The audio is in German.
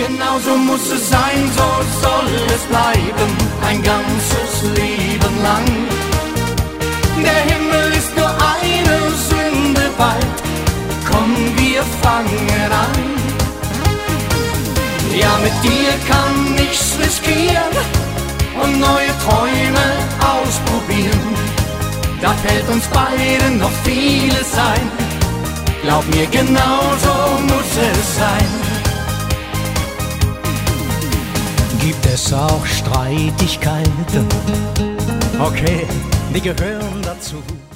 Genauso muss es sein, so soll es bleiben, ein ganzes Leben lang. Der Himmel ist nur eine Sünde weit, komm, wir fangen an. Ja, mit dir kann ich's riskieren und neue Träume ausprobieren. Da fällt uns beiden noch vieles ein. Glaub mir, genau so muss es sein. Gibt es auch Streitigkeiten? Okay, die gehören dazu.